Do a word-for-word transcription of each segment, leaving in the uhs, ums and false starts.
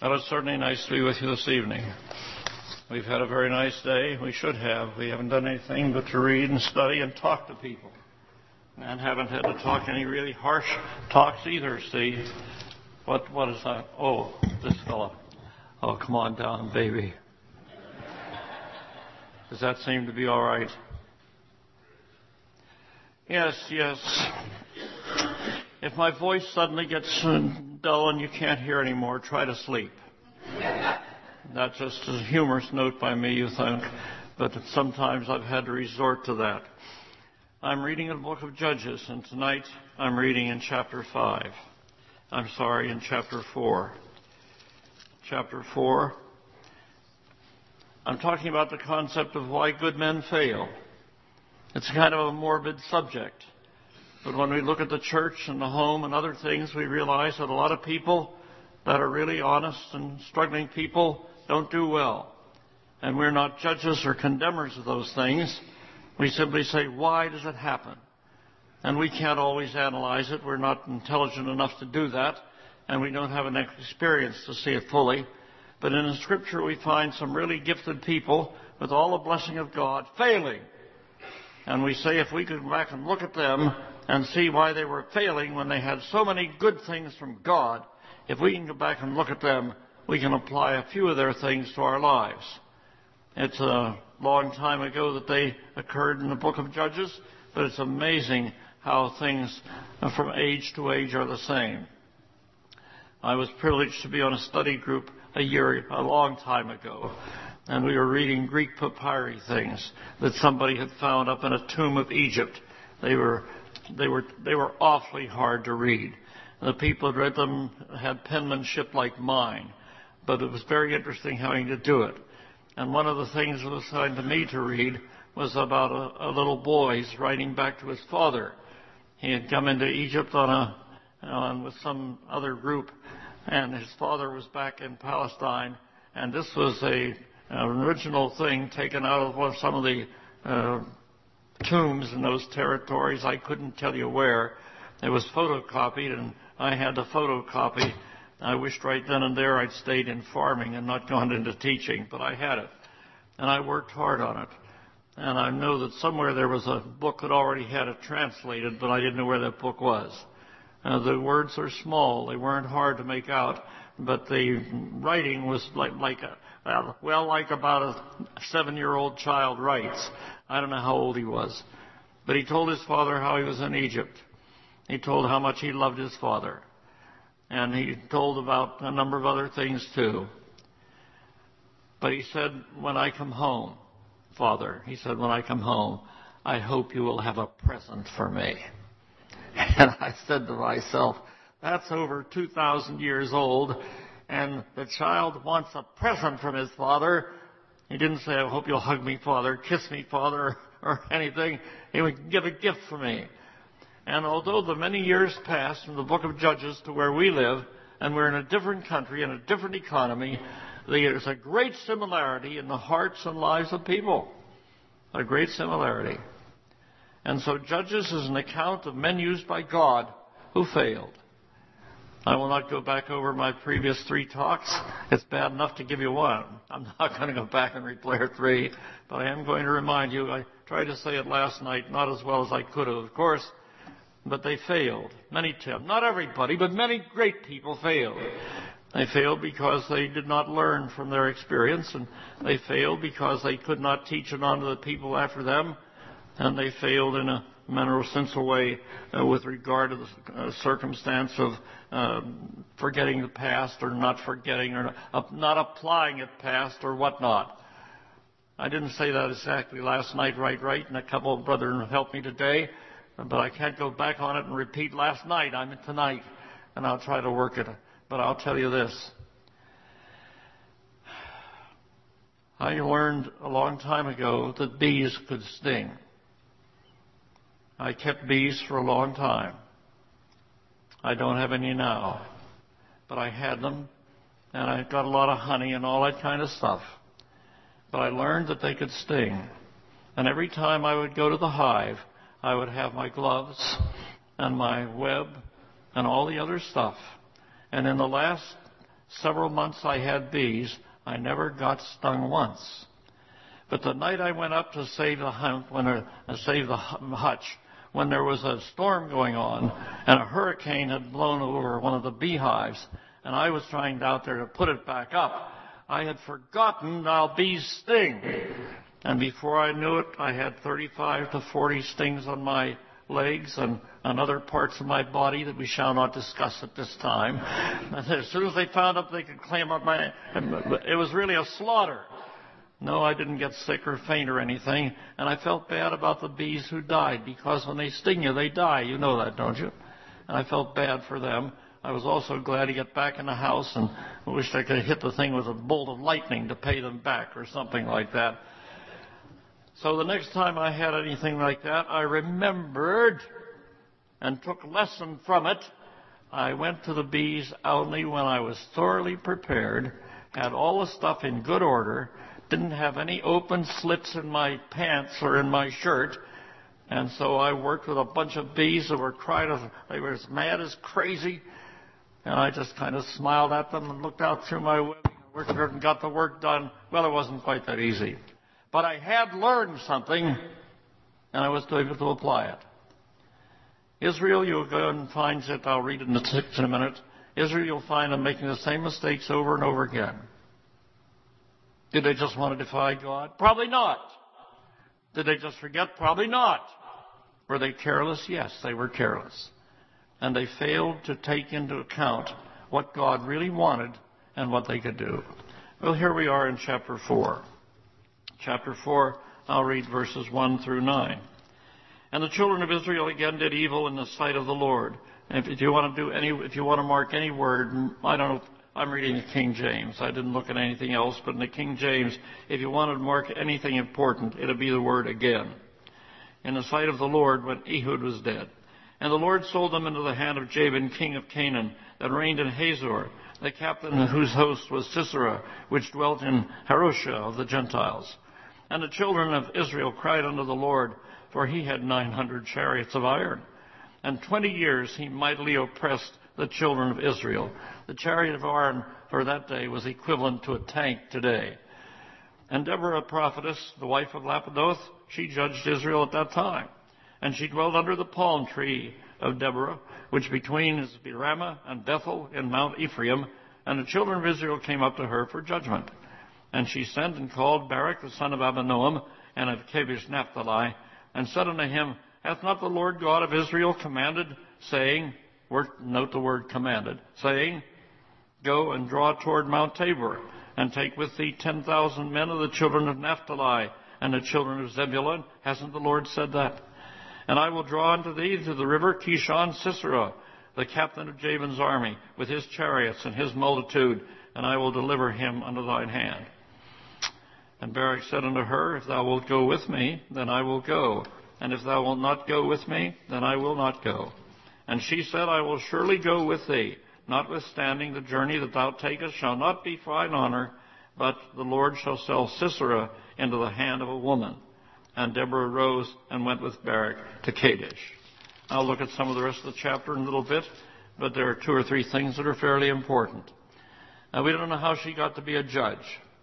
Well, it's certainly nice to be with you this evening. We've had a very nice day. We should have. We haven't done anything but to read and study and talk to people. And haven't had to talk any really harsh talks either, Steve. What, what is that? Oh, this fella. Oh, come on down, baby. Does that seem to be all right? Yes, yes. If my voice suddenly gets dull and you can't hear anymore, try to sleep. That's just a humorous note by me, you think, but sometimes I've had to resort to that. I'm reading the book of Judges, and tonight I'm reading in chapter five. I'm sorry, in chapter four. Chapter four. I'm talking about the concept of why good men fail. It's kind of a morbid subject. But when we look at the church and the home and other things, we realize that a lot of people that are really honest and struggling people don't do well. And we're not judges or condemners of those things. We simply say, why does it happen? And we can't always analyze it. We're not intelligent enough to do that. And we don't have an experience to see it fully. But in the Scripture, we find some really gifted people with all the blessing of God failing. And we say if we could go back and look at them and see why they were failing when they had so many good things from God, if we can go back and look at them, we can apply a few of their things to our lives. It's a long time ago that they occurred in the book of Judges, but it's amazing how things from age to age are the same. I was privileged to be on a study group a year, a long time ago, and we were reading Greek papyri things that somebody had found up in a tomb of Egypt. They were, they were, they were awfully hard to read. The people who read them had penmanship like mine, but it was very interesting having to do it. And one of the things that was assigned to me to read was about a, a little boy. He's writing back to his father. He had come into Egypt on a, on with some other group, and his father was back in Palestine. And this was a an original thing taken out of one, some of the uh, tombs in those territories. I couldn't tell you where. It was photocopied, and I had the photocopy. I wished right then and there I'd stayed in farming and not gone into teaching, but I had it. And I worked hard on it. And I know that somewhere there was a book that already had it translated, but I didn't know where that book was. Uh, the words are small. They weren't hard to make out, but the writing was like, like a, well, well, like about a seven-year-old child writes. I don't know how old he was. But he told his father how he was in Egypt. He told how much he loved his father. And he told about a number of other things, too. But he said, when I come home, Father, he said, when I come home, I hope you will have a present for me. And I said to myself, that's over two thousand years old, and the child wants a present from his father. He didn't say, I hope you'll hug me, Father, kiss me, Father, or anything. He would give a gift for me. And although the many years passed from the book of Judges to where we live, and we're in a different country and a different economy, there's a great similarity in the hearts and lives of people. A great similarity. And so Judges is an account of men used by God who failed. I will not go back over my previous three talks. It's bad enough to give you one. I'm not going to go back and replay three, but I am going to remind you. I tried to say it last night, not as well as I could have, of course, but they failed. Many times. Not everybody, but many great people failed. They failed because they did not learn from their experience, and they failed because they could not teach it on to the people after them, and they failed in a manner sensible way uh, with regard to the uh, circumstance of uh, forgetting the past or not forgetting or uh, not applying it past or whatnot. I didn't say that exactly last night, right, right, and a couple of brethren helped me today, but I can't go back on it and repeat last night. I'm in tonight, and I'll try to work it. But I'll tell you this. I learned a long time ago that bees could sting. I kept bees for a long time. I don't have any now. But I had them, and I got a lot of honey and all that kind of stuff. But I learned that they could sting. And every time I would go to the hive, I would have my gloves and my web and all the other stuff. And in the last several months I had bees. I never got stung once. But the night I went up to save the hunt, when uh, save the hutch, when there was a storm going on and a hurricane had blown over one of the beehives, and I was trying out there to put it back up, I had forgotten how bees sting. And before I knew it, I had thirty-five to forty stings on my legs and on other parts of my body that we shall not discuss at this time. And as soon as they found out they could claim up my... It was really a slaughter. No, I didn't get sick or faint or anything, and I felt bad about the bees who died, because when they sting you, they die. You know that, don't you? And I felt bad for them. I was also glad to get back in the house and wished I could hit the thing with a bolt of lightning to pay them back or something like that. So the next time I had anything like that, I remembered and took lesson from it. I went to the bees only when I was thoroughly prepared, had all the stuff in good order, didn't have any open slits in my pants or in my shirt, and so I worked with a bunch of bees that were crying, they were as mad as crazy, and I just kind of smiled at them and looked out through my webbing and worked hard and got the work done. Well, it wasn't quite that easy. But I had learned something, and I was able to apply it. Israel, you'll go and find it, I'll read it in a minute. Israel, you'll find them making the same mistakes over and over again. Did they just want to defy God? Probably not. Did they just forget? Probably not. Were they careless? Yes, they were careless. And they failed to take into account what God really wanted and what they could do. Well, here we are in chapter four. Chapter four, I'll read verses one through nine. And the children of Israel again did evil in the sight of the Lord. And if you want to do any, if you want to mark any word, I don't know, I'm reading the King James. I didn't look at anything else, but in the King James, if you wanted to mark anything important, it'd be the word again. In the sight of the Lord when Ehud was dead. And the Lord sold them into the hand of Jabin, king of Canaan, that reigned in Hazor, the captain whose host was Sisera, which dwelt in Harosha of the Gentiles. And the children of Israel cried unto the Lord, for he had nine hundred chariots of iron. And twenty years he mightily oppressed the children of Israel. The chariot of iron for that day was equivalent to a tank today. And Deborah, a prophetess, the wife of Lapidoth, she judged Israel at that time. And she dwelt under the palm tree of Deborah, which between is Ramah and Bethel in Mount Ephraim. And the children of Israel came up to her for judgment. And she sent and called Barak the son of Abinoam, and of Kadesh Naphtali, and said unto him, Hath not the Lord God of Israel commanded, saying, note the word commanded, saying, Go and draw toward Mount Tabor, and take with thee ten thousand men of the children of Naphtali, and the children of Zebulun? Hasn't the Lord said that? And I will draw unto thee to the river Kishon Sisera, the captain of Jabin's army, with his chariots and his multitude, and I will deliver him unto thine hand. And Barak said unto her, If thou wilt go with me, then I will go. And if thou wilt not go with me, then I will not go. And she said, I will surely go with thee, notwithstanding the journey that thou takest shall not be for thine honor, but the Lord shall sell Sisera into the hand of a woman. And Deborah rose and went with Barak to Kadesh. I'll look at some of the rest of the chapter in a little bit, but there are two or three things that are fairly important. Now, we don't know how she got to be a judge.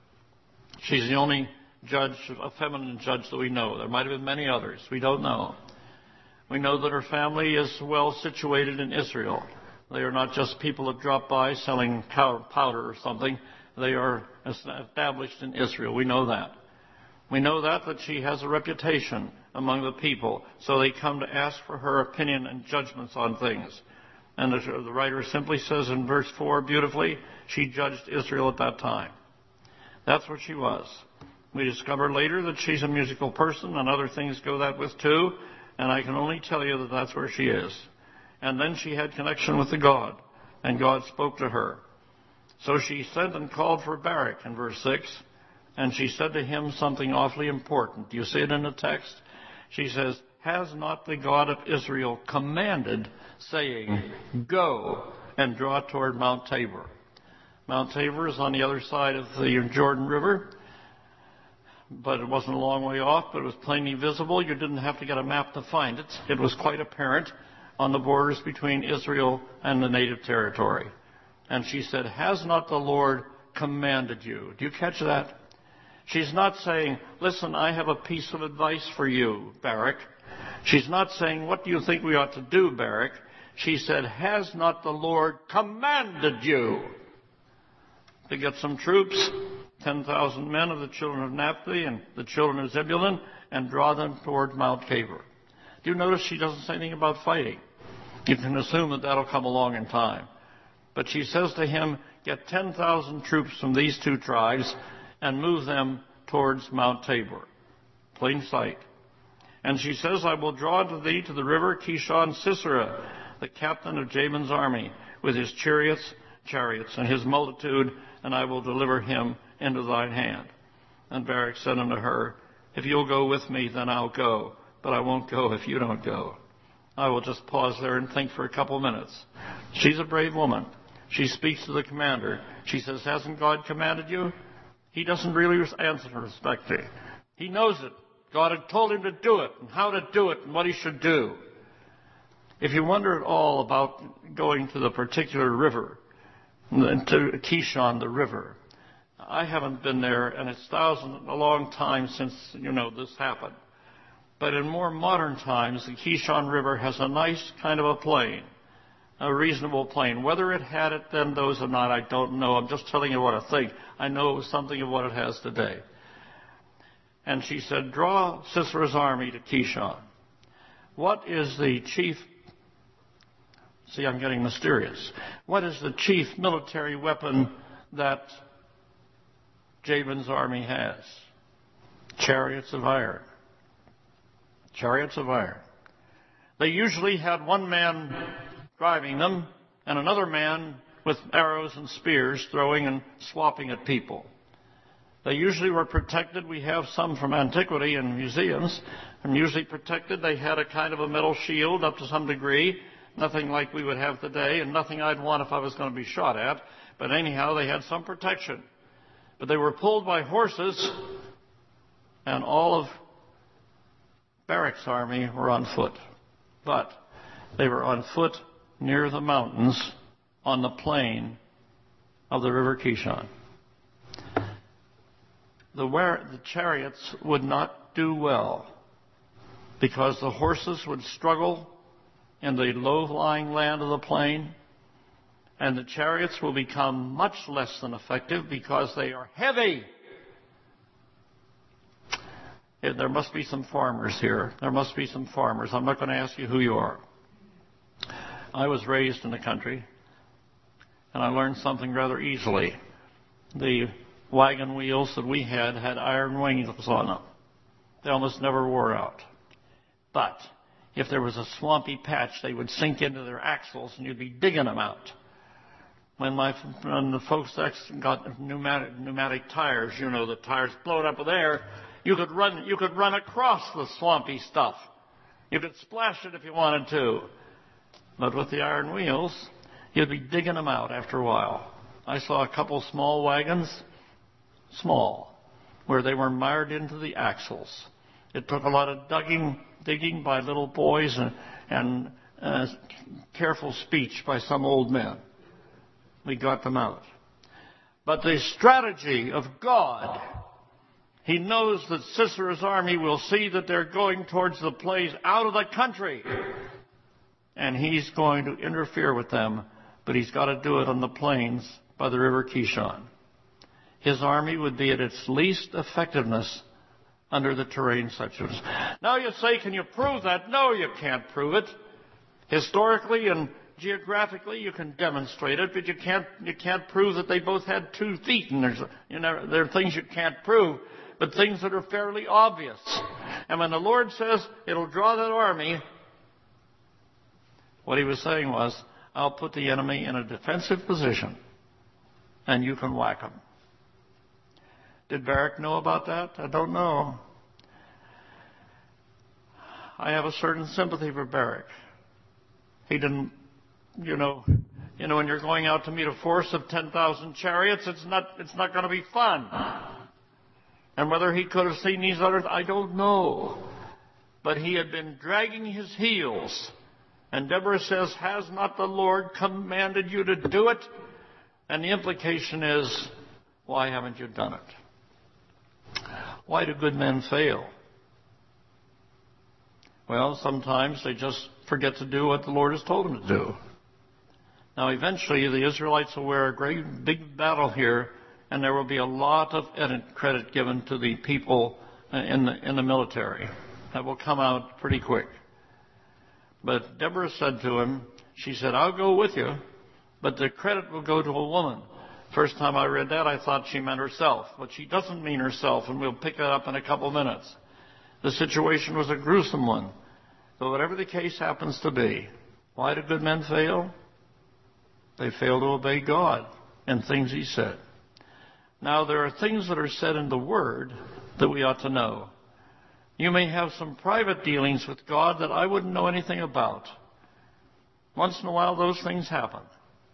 She's the only judge, a feminine judge that we know. There might have been many others. We don't know. We know that her family is well situated in Israel. They are not just people that drop by selling powder or something. They are established in Israel. We know that. We know that, that she has a reputation among the people, so they come to ask for her opinion and judgments on things. And the, the writer simply says in verse four beautifully, she judged Israel at that time. That's what she was. We discover later that she's a musical person, and other things go that with too, and I can only tell you that that's where she is. And then she had connection with the God, and God spoke to her. So she sent and called for Barak in verse six, and she said to him something awfully important. Do you see it in the text? She says, Has not the God of Israel commanded, saying, Go and draw toward Mount Tabor? Mount Tabor is on the other side of the Jordan River, but it wasn't a long way off, but it was plainly visible. You didn't have to get a map to find it. It was quite apparent on the borders between Israel and the native territory. And she said, has not the Lord commanded you? Do you catch that? She's not saying, listen, I have a piece of advice for you, Barak. She's not saying, what do you think we ought to do, Barak? She said, has not the Lord commanded you to get some troops, ten thousand men of the children of Naphtali and the children of Zebulun, and draw them toward Mount Tabor? Do you notice she doesn't say anything about fighting? You can assume that that'll come along in time. But she says to him, get ten thousand troops from these two tribes and move them towards Mount Tabor. Plain sight. And she says, I will draw to thee to the river Kishon Sisera, the captain of Jabin's army, with his chariots, chariots, and his multitude, and I will deliver him into thine hand. And Barak said unto her, if you'll go with me, then I'll go, but I won't go if you don't go. I will just pause there and think for a couple of minutes. She's a brave woman. She speaks to the commander. She says, hasn't God commanded you? He doesn't really answer her respectfully. He knows it. God had told him to do it, and how to do it, and what he should do. If you wonder at all about going to the particular river, to Kishon, the river, I haven't been there, and it's thousand, a long time since, you know, this happened. But in more modern times, the Kishon River has a nice kind of a plain, a reasonable plain. Whether it had it then, those or not, I don't know. I'm just telling you what I think. I know it was something of what it has today. And she said, draw Sisera's army to Kishon. What is the chief... See, I'm getting mysterious. What is the chief military weapon that Jabin's army has? Chariots of iron. Chariots of iron. They usually had one man driving them and another man with arrows and spears throwing and swapping at people. They usually were protected. We have some from antiquity in museums. And usually protected. They had a kind of a metal shield up to some degree. Nothing like we would have today, and nothing I'd want if I was going to be shot at. But anyhow, they had some protection. But they were pulled by horses, and all of Barak's army were on foot. But they were on foot near the mountains on the plain of the river Kishon. The, the chariots would not do well because the horses would struggle in the low-lying land of the plain, and the chariots will become much less than effective because they are heavy. There must be some farmers here. There must be some farmers. I'm not going to ask you who you are. I was raised in the country, and I learned something rather easily. The wagon wheels that we had had iron wings on them. They almost never wore out. But if there was a swampy patch, they would sink into their axles, and you'd be digging them out. When my when the folks got pneumatic, pneumatic tires, you know, the tires blowed up with air, you could run you could run across the swampy stuff. You could splash it if you wanted to. But with the iron wheels, you'd be digging them out after a while. I saw a couple small wagons, small, where they were mired into the axles. It took a lot of digging, digging by little boys and, and uh, careful speech by some old men. We got them out. But the strategy of God, He knows that Sisera's army will see that they're going towards the place out of the country. And He's going to interfere with them, but He's got to do it on the plains by the river Kishon. His army would be at its least effectiveness under the terrain such as. Now you say, can you prove that? No, you can't prove it. Historically and geographically, you can demonstrate it, but you can't you can't prove that they both had two feet. And there's you know there are things you can't prove, but things that are fairly obvious. And when the Lord says it'll draw that army, what He was saying was, I'll put the enemy in a defensive position, and you can whack them. Did Barak know about that? I don't know. I have a certain sympathy for Barak. He didn't, you know, you know, when you're going out to meet a force of ten thousand chariots, it's not, it's not going to be fun. And whether he could have seen these others, I don't know. But he had been dragging his heels. And Deborah says, has not the Lord commanded you to do it? And the implication is, why haven't you done it? Why do good men fail? Well, sometimes they just forget to do what the Lord has told them to do. Now, eventually, the Israelites will wear a great big battle here, and there will be a lot of credit given to the people in the, in the military. That will come out pretty quick. But Deborah said to him, she said, I'll go with you, but the credit will go to a woman. First time I read that, I thought she meant herself, but she doesn't mean herself, and we'll pick that up in a couple minutes. The situation was a gruesome one. But whatever the case happens to be, why do good men fail? They fail to obey God and things He said. Now, there are things that are said in the Word that we ought to know. You may have some private dealings with God that I wouldn't know anything about. Once in a while, those things happen.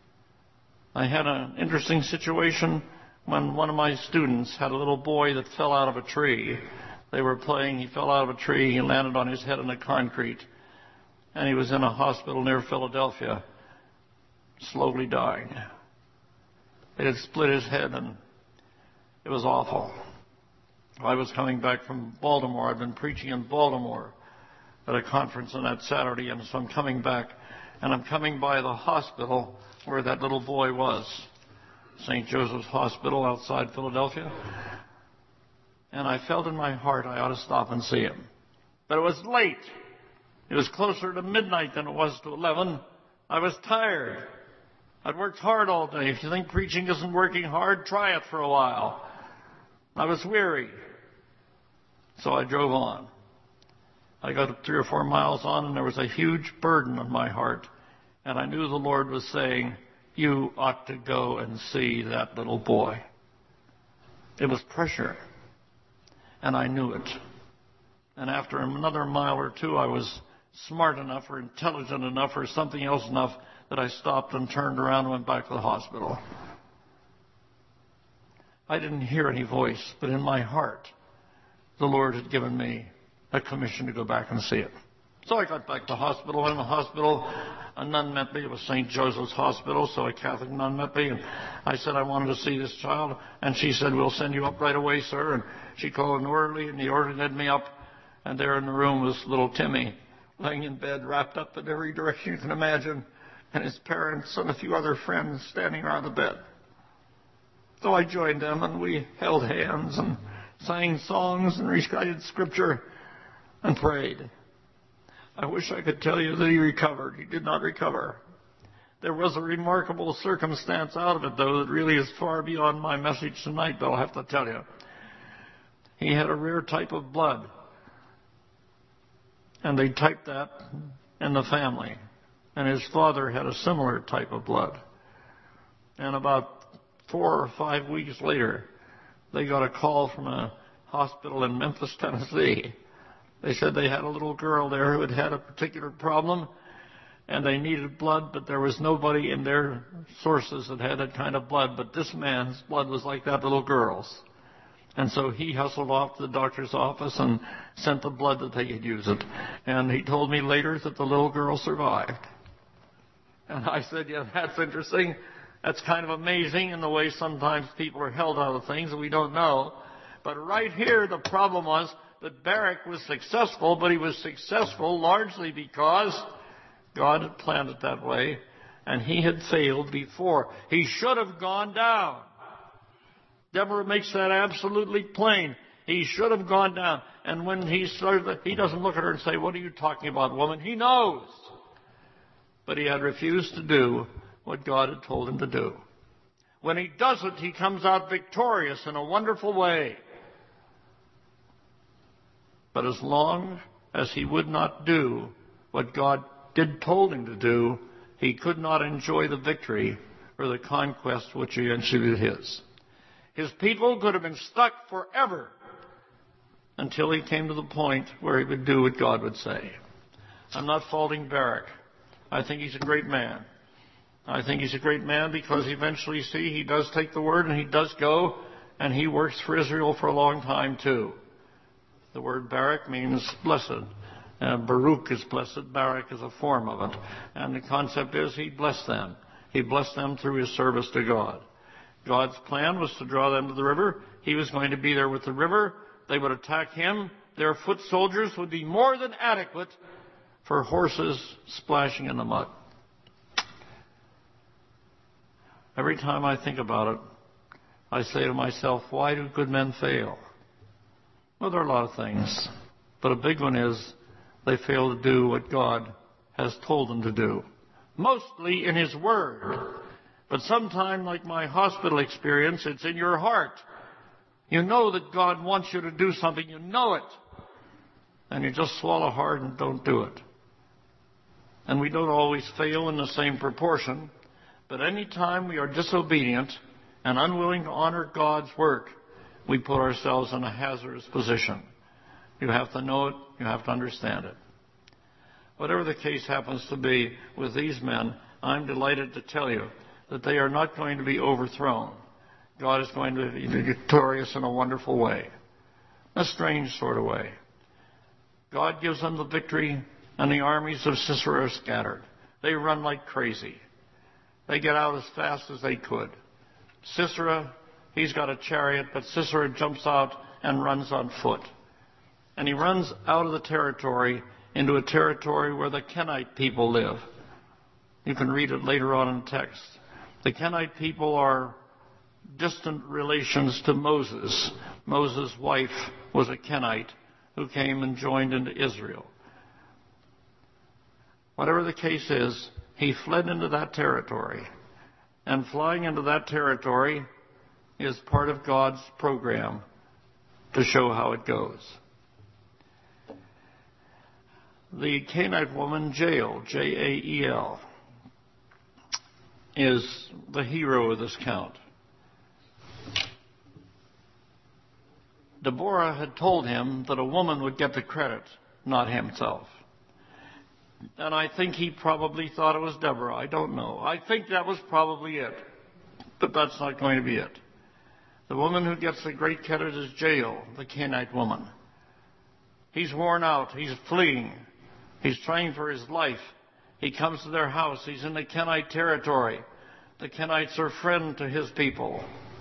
I had an interesting situation when one of my students had a little boy that fell out of a tree. They were playing, he fell out of a tree, he landed on his head in the concrete, and he was in a hospital near Philadelphia, slowly dying. They had split his head, and it was awful. I was coming back from Baltimore. I'd been preaching in Baltimore at a conference on that Saturday, and so I'm coming back, and I'm coming by the hospital where that little boy was, Saint Joseph's Hospital outside Philadelphia. And I felt in my heart I ought to stop and see him. But it was late. It was closer to midnight than it was to eleven. I was tired. I'd worked hard all day. If you think preaching isn't working hard, try it for a while. I was weary. So I drove on. I got three or four miles on, and there was a huge burden on my heart. And I knew the Lord was saying, you ought to go and see that little boy. It was pressure. And I knew it. And after another mile or two, I was smart enough or intelligent enough or something else enough that I stopped and turned around and went back to the hospital. I didn't hear any voice, but in my heart, the Lord had given me a commission to go back and see it. So I got back to the hospital. In the hospital, a nun met me. It was Saint Joseph's Hospital, so a Catholic nun met me. And I said I wanted to see this child. And she said, we'll send you up right away, sir. And she called an orderly, and the orderly led me up. And there in the room was little Timmy, laying in bed, wrapped up in every direction you can imagine, and his parents and a few other friends standing around the bed. So I joined them, and we held hands and sang songs and recited scripture and prayed. I wish I could tell you that he recovered. He did not recover. There was a remarkable circumstance out of it, though, that really is far beyond my message tonight, but I'll have to tell you. He had a rare type of blood, and they typed that in the family. And his father had a similar type of blood. And about four or five weeks later, they got a call from a hospital in Memphis, Tennessee. They said they had a little girl there who had had a particular problem, and they needed blood, but there was nobody in their sources that had that kind of blood. But this man's blood was like that little girl's. And so he hustled off to the doctor's office and sent the blood that they could use it. And he told me later that the little girl survived. And I said, yeah, that's interesting. That's kind of amazing in the way sometimes people are held out of things that we don't know. But right here, the problem was that Barak was successful, but he was successful largely because God had planned it that way, and he had failed before. He should have gone down. Deborah makes that absolutely plain. He should have gone down. And when he started, he doesn't look at her and say, what are you talking about, woman? He knows. But he had refused to do what God had told him to do. When he does it, he comes out victorious in a wonderful way. But as long as he would not do what God did told him to do, he could not enjoy the victory or the conquest which eventually was his. His people could have been stuck forever until he came to the point where he would do what God would say. I'm not faulting Barak. I think he's a great man. I think he's a great man because eventually, see, he does take the word and he does go, and he works for Israel for a long time too. The word Barak means blessed. Uh, Baruch is blessed. Barak is a form of it. And the concept is he blessed them. He blessed them through his service to God. God's plan was to draw them to the river. He was going to be there with the river. They would attack him. Their foot soldiers would be more than adequate for horses splashing in the mud. Every time I think about it, I say to myself, why do good men fail? Well, there are a lot of things, but a big one is they fail to do what God has told them to do, mostly in his word. But sometimes, like my hospital experience, it's in your heart. You know that God wants you to do something. You know it. And you just swallow hard and don't do it. And we don't always fail in the same proportion. But any time we are disobedient and unwilling to honor God's work, we put ourselves in a hazardous position. You have to know it. You have to understand it. Whatever the case happens to be with these men, I'm delighted to tell you that they are not going to be overthrown. God is going to be victorious in a wonderful way, a strange sort of way. God gives them the victory, and the armies of Sisera are scattered. They run like crazy. They get out as fast as they could. Sisera, he's got a chariot, but Sisera jumps out and runs on foot. And he runs out of the territory into a territory where the Kenite people live. You can read it later on in the text. The Kenite people are distant relations to Moses. Moses' wife was a Kenite who came and joined into Israel. Whatever the case is, he fled into that territory. And flying into that territory is part of God's program to show how it goes. The Canaanite woman, Jael, J A E L, is the hero of this count. Deborah had told him that a woman would get the credit, not himself. And I think he probably thought it was Deborah. I don't know. I think that was probably it. But that's not going to be it. The woman who gets the great credit is Jael, the Canaanite woman. He's worn out. He's fleeing. He's trying for his life. He comes to their house. He's in the Kenite territory. The Kenites are friend to his people.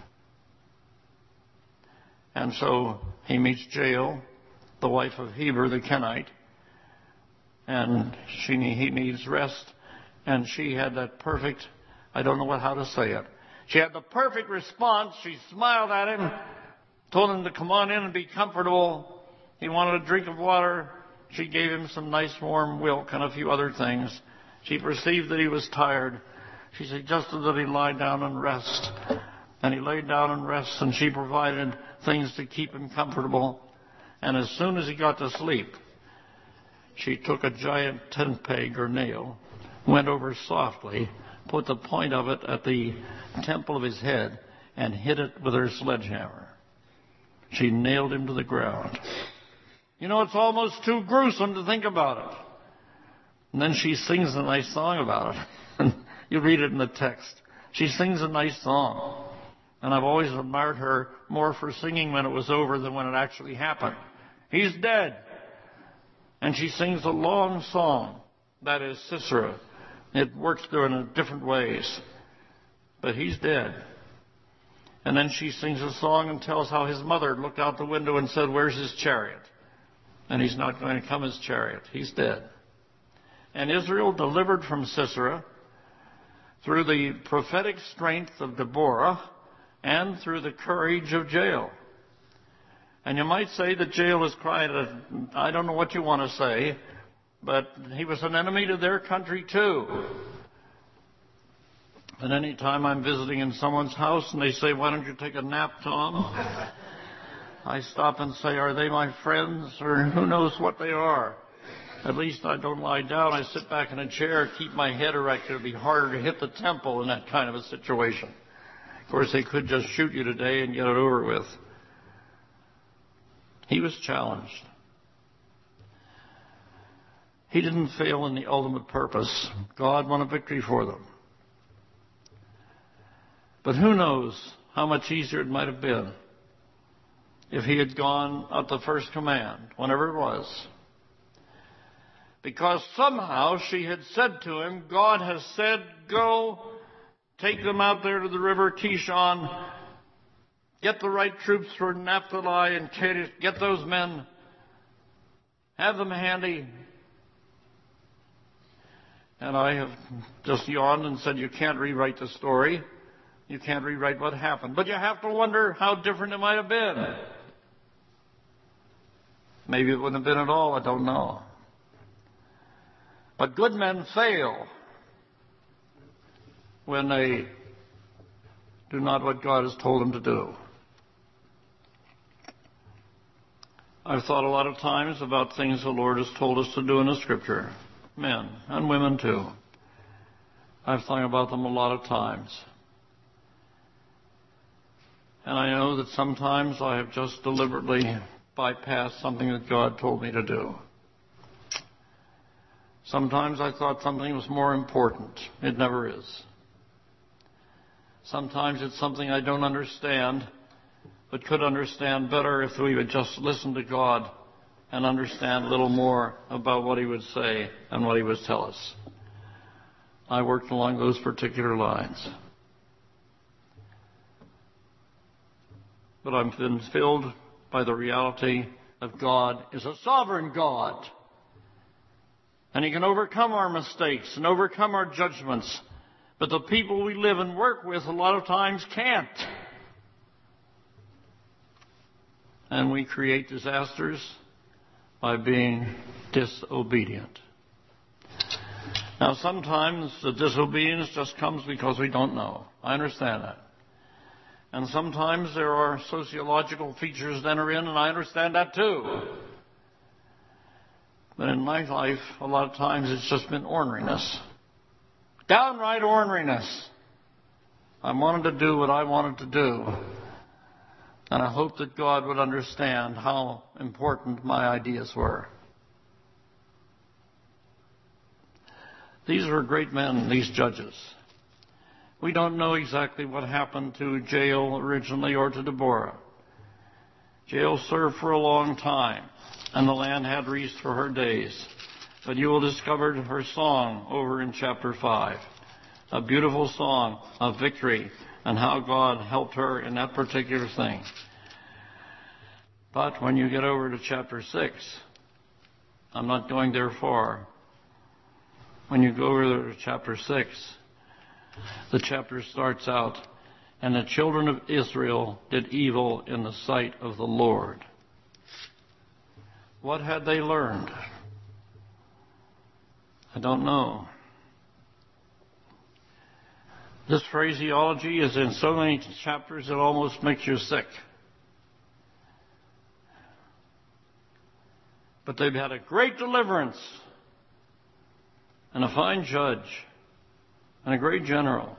And so he meets Jael, the wife of Heber the Kenite, and she, he needs rest. And she had that perfect, I don't know what, how to say it. She had the perfect response. She smiled at him, told him to come on in and be comfortable. He wanted a drink of water. She gave him some nice warm milk and a few other things. She perceived that he was tired. She suggested that he lie down and rest. And he laid down and rested, and she provided things to keep him comfortable. And as soon as he got to sleep, she took a giant tent peg or nail, went over softly, put the point of it at the temple of his head, and hit it with her sledgehammer. She nailed him to the ground. You know, it's almost too gruesome to think about it. And then she sings a nice song about it. You read it in the text. She sings a nice song. And I've always admired her more for singing when it was over than when it actually happened. He's dead. And she sings a long song. That is Sisera. It works there in different ways. But he's dead. And then she sings a song and tells how his mother looked out the window and said, "Where's his chariot?" And he's not going to come his chariot. He's dead. And Israel delivered from Sisera through the prophetic strength of Deborah and through the courage of Jael. And you might say that Jael is crying, I don't know what you want to say, but he was an enemy to their country too. And any time I'm visiting in someone's house and they say, "Why don't you take a nap, Tom?" I stop and say, "Are they my friends?" Or who knows what they are. At least I don't lie down. I sit back in a chair, keep my head erect. It would be harder to hit the temple in that kind of a situation. Of course, they could just shoot you today and get it over with. He was challenged. He didn't fail in the ultimate purpose. God won a victory for them. But who knows how much easier it might have been if he had gone at the first command, whenever it was. Because somehow she had said to him, "God has said, go, take them out there to the river Kishon, get the right troops for Naphtali and Kadesh, get those men, have them handy. And I have just yawned and said, you can't rewrite the story. You can't rewrite what happened. But you have to wonder how different it might have been. Maybe it wouldn't have been at all, I don't know. But good men fail when they do not what God has told them to do. I've thought a lot of times about things the Lord has told us to do in the Scripture. Men and women too. I've thought about them a lot of times. And I know that sometimes I have just deliberately bypassed something that God told me to do. Sometimes I thought something was more important. It never is. Sometimes it's something I don't understand, but could understand better if we would just listen to God and understand a little more about what He would say and what He would tell us. I worked along those particular lines. But I've been filled by the reality of God is a sovereign God. And He can overcome our mistakes and overcome our judgments. But the people we live and work with a lot of times can't. And we create disasters by being disobedient. Now, sometimes the disobedience just comes because we don't know. I understand that. And sometimes there are sociological features that enter in, and I understand that too. But in my life, a lot of times it's just been orneriness. Downright orneriness. I wanted to do what I wanted to do. And I hope that God would understand how important my ideas were. These were great men, these judges. We don't know exactly what happened to Jael originally or to Deborah. Jael served for a long time, and the land had rest for her days. But you will discover her song over in chapter five. A beautiful song of victory and how God helped her in that particular thing. But when you get over to chapter six, I'm not going there far. When you go over to chapter six, the chapter starts out, and the children of Israel did evil in the sight of the Lord. What had they learned? I don't know. This phraseology is in so many chapters it almost makes you sick. But they've had a great deliverance and a fine judge and a great general.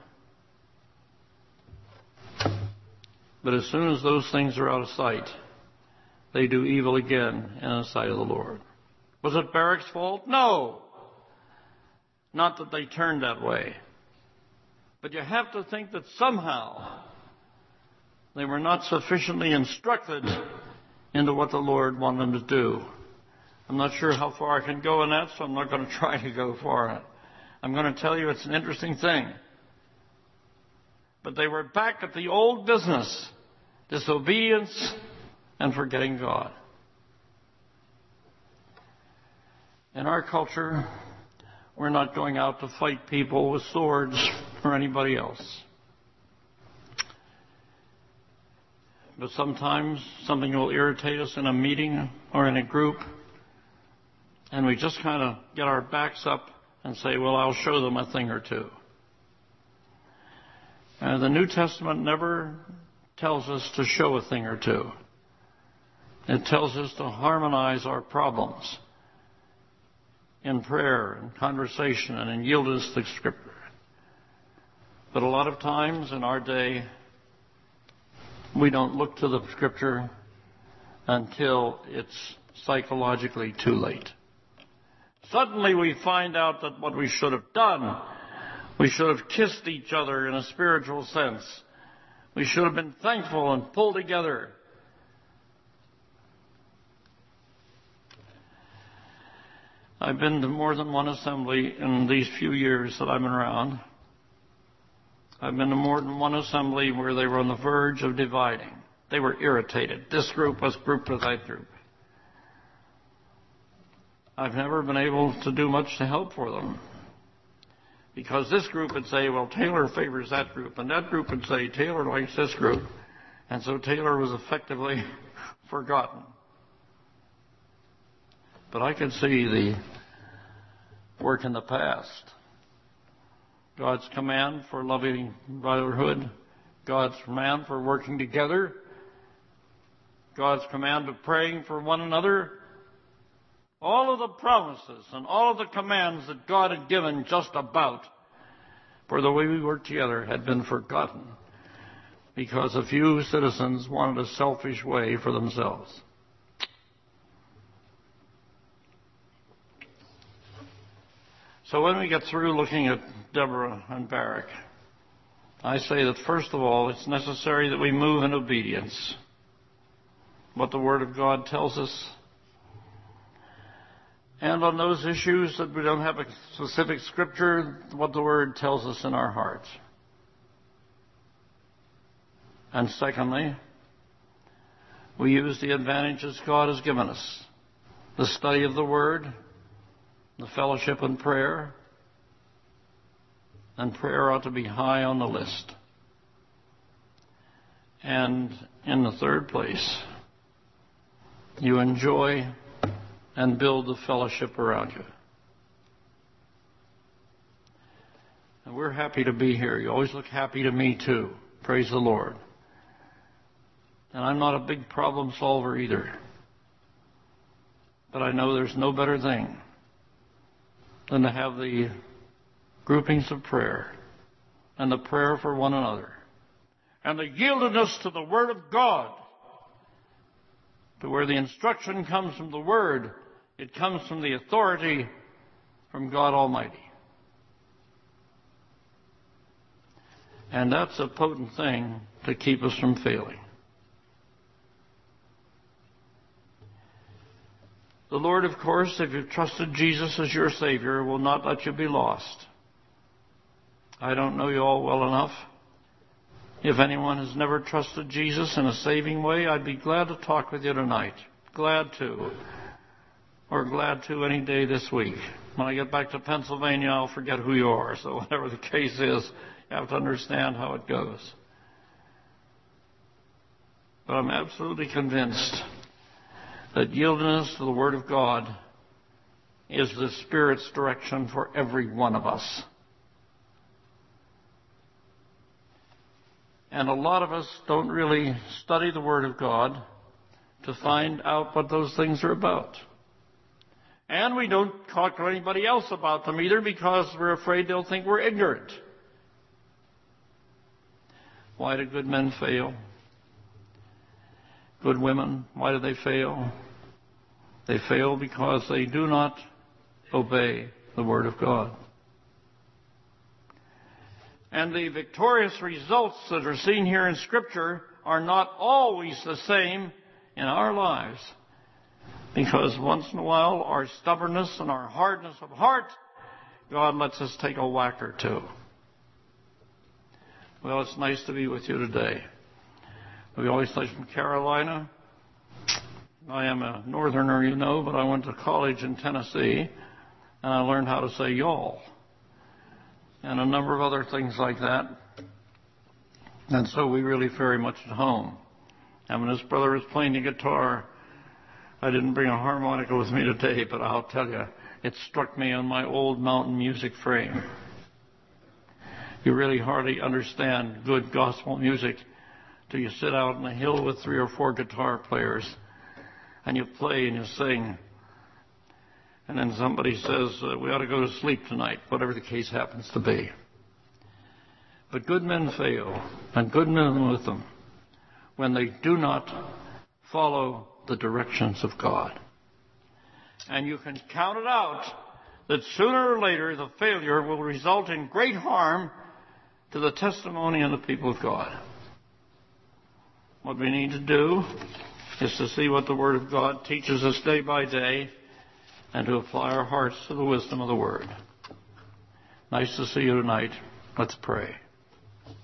But as soon as those things are out of sight, they do evil again in the sight of the Lord. Was it Barak's fault? No. Not that they turned that way. But you have to think that somehow they were not sufficiently instructed into what the Lord wanted them to do. I'm not sure how far I can go in that, so I'm not going to try to go far in it. I'm going to tell you it's an interesting thing. But they were back at the old business, disobedience and forgetting God. In our culture, we're not going out to fight people with swords or anybody else. But sometimes something will irritate us in a meeting or in a group, and we just kind of get our backs up and say, well, I'll show them a thing or two. And the New Testament never tells us to show a thing or two. It tells us to harmonize our problems in prayer and conversation and in yieldedness to Scripture. But a lot of times in our day, we don't look to the Scripture until it's psychologically too late. Suddenly we find out that what we should have done, we should have kissed each other in a spiritual sense. We should have been thankful and pulled together. I've been to more than one assembly in these few years that I've been around. I've been to more than one assembly where they were on the verge of dividing. They were irritated. This group was grouped with that group. I've never been able to do much to help for them. Because this group would say, well, Taylor favors that group, and that group would say, Taylor likes this group. And so Taylor was effectively forgotten. But I could see the work in the past. God's command for loving brotherhood, God's command for working together, God's command of praying for one another. All of the promises and all of the commands that God had given just about for the way we work together had been forgotten because a few citizens wanted a selfish way for themselves. So when we get through looking at Deborah and Barak, I say that first of all, it's necessary that we move in obedience. What the Word of God tells us. And on those issues that we don't have a specific scripture, what the Word tells us in our hearts. And secondly, we use the advantages God has given us. The study of the Word, the fellowship and prayer. And prayer ought to be high on the list. And in the third place, you enjoy and build the fellowship around you. And we're happy to be here. You always look happy to me too. Praise the Lord. And I'm not a big problem solver either. But I know there's no better thing than to have the groupings of prayer and the prayer for one another and the yieldedness to the Word of God, to where the instruction comes from the Word. It comes from the authority from God Almighty. And that's a potent thing to keep us from failing. The Lord, of course, if you've trusted Jesus as your Savior, will not let you be lost. I don't know you all well enough. If anyone has never trusted Jesus in a saving way, I'd be glad to talk with you tonight. Glad to. Or glad to any day this week. When I get back to Pennsylvania, I'll forget who you are. So whatever the case is, you have to understand how it goes. But I'm absolutely convinced that yieldedness to the Word of God is the Spirit's direction for every one of us. And a lot of us don't really study the Word of God to find out what those things are about. And we don't talk to anybody else about them either because we're afraid they'll think we're ignorant. Why do good men fail? Good women, why do they fail? They fail because they do not obey the Word of God. And the victorious results that are seen here in Scripture are not always the same in our lives. Because once in a while, our stubbornness and our hardness of heart, God lets us take a whack or two. Well, it's nice to be with you today. We always say from Carolina. I am a northerner, you know, but I went to college in Tennessee, and I learned how to say y'all. And a number of other things like that. And so we really very much at home. And when this brother was playing the guitar, I didn't bring a harmonica with me today, but I'll tell you, it struck me on my old mountain music frame. You really hardly understand good gospel music till you sit out on a hill with three or four guitar players, and you play and you sing. And then somebody says, uh, we ought to go to sleep tonight, whatever the case happens to be. But good men fail, and good men with them, when they do not follow the directions of God. And you can count it out that sooner or later the failure will result in great harm to the testimony of the people of God. What we need to do is to see what the Word of God teaches us day by day and to apply our hearts to the wisdom of the Word. Nice to see you tonight. Let's pray.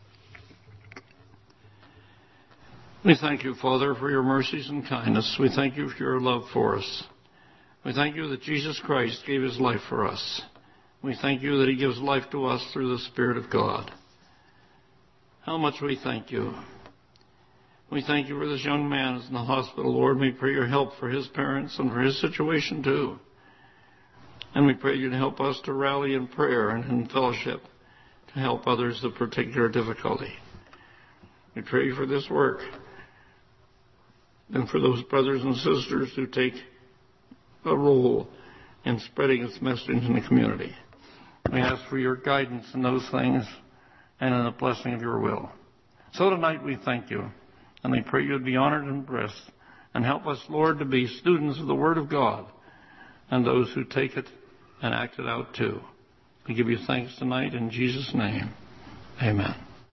We thank you, Father, for your mercies and kindness. We thank you for your love for us. We thank you that Jesus Christ gave his life for us. We thank you that he gives life to us through the Spirit of God. How much we thank you. We thank you for this young man who's in the hospital, Lord. We pray your help for his parents and for his situation too. And we pray you'd help us to rally in prayer and in fellowship to help others of particular difficulty. We pray for this work and for those brothers and sisters who take a role in spreading its message in the community. We ask for your guidance in those things and in the blessing of your will. So tonight we thank you, and we pray you'd be honored and blessed, and help us, Lord, to be students of the Word of God and those who take it and act it out too. We give you thanks tonight in Jesus' name. Amen.